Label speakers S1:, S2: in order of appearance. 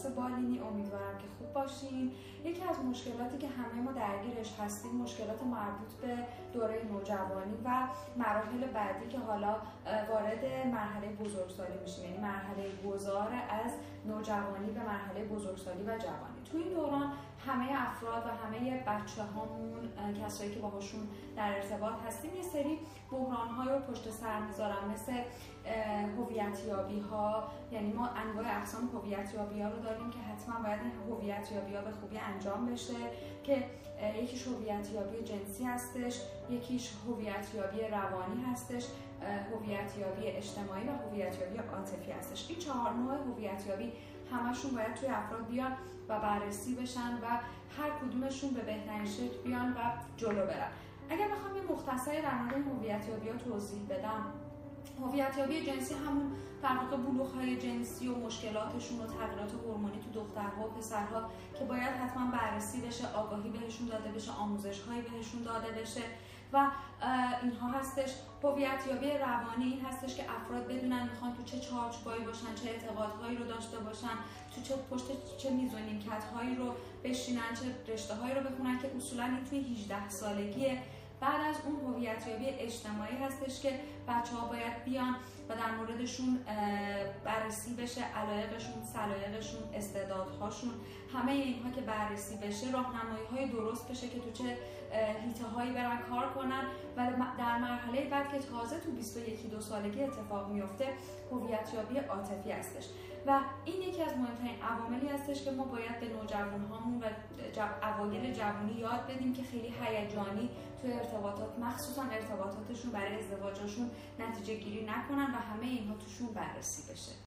S1: بالینی. امیدوارم که خوب باشین. یکی از مشکلاتی که همه ما درگیرش هستیم مشکلات مربوط به دوره نوجوانی و مراحل بعدی که حالا وارد مرحله بزرگسالی میشیم، یعنی مرحله گذار از نوجوانی به مرحله بزرگسالی و جوانی. تو این دوران همه افراد و همه بچه‌هامون، کسایی که باهاشون در ارتباط هستیم، یه سری بحران‌های رو پشت سر میذارن، مثل هویت‌یابی‌ها. یعنی ما انواع اقسام هویت‌یابی‌ها رو داریم که حتما باید این هویت‌یابی‌ها به خوبی انجام بشه، که یکیش هویت‌یابی جنسی هستش، یکیش هویت‌یابی روانی هستش، هویت‌یابی اجتماعی و هویت‌یابی عاطفی هستش. این 4 نوع هویت‌یابی همشون باید توی افراد بیان و بررسی بشن و هر کدومشون به بهترین شکل بیان و جلو برن. اگر بخوام یه مختصری در مورد هویت‌یابی‌ها توضیح بدم، هویت‌یابی جنسی همون در واقع بلوغ‌های جنسی و مشکلاتشون و تغییرات هورمونی تو دخترها و پسرها که باید حتما بررسی بشه، آگاهی بهشون داده بشه، آموزش‌هایی بهشون داده بشه و اینها هستش. هویت‌یابی روانی این هستش که افراد بدونن میخوان تو چه چارچوبایی باشن، چه اعتقادهایی رو داشته باشن، تو چه پشت چه میز و نیمکت‌هایی رو بشینن، چه رشته‌هایی رو بخونن، که اصولاً این توی 18 سالگیه. بعد از اون هویت‌یابی اجتماعی هستش که بچه‌ها باید بیان و در موردشون بررسی بشه، علایقشون، سلایقشون، استعدادهاشون، همه اینها که بررسی بشه، راهنمایی‌های درست بشه که تو چه حیطه‌هایی برن کار کنن. و در مرحله بعد که تازه تو 21-22 سالگی اتفاق میفته، هویت‌یابی عاطفی هستش و این یکی از مهمترین عواملی هستش که ما باید به نوجوان‌هامون و اوایل جوانی یاد بدیم که خیلی هیجانی توی ارتباطات، مخصوصا ارتباطاتشون برای ازدواجشون، نتیجه گیری نکنن و همه اینها توشون بررسی بشه.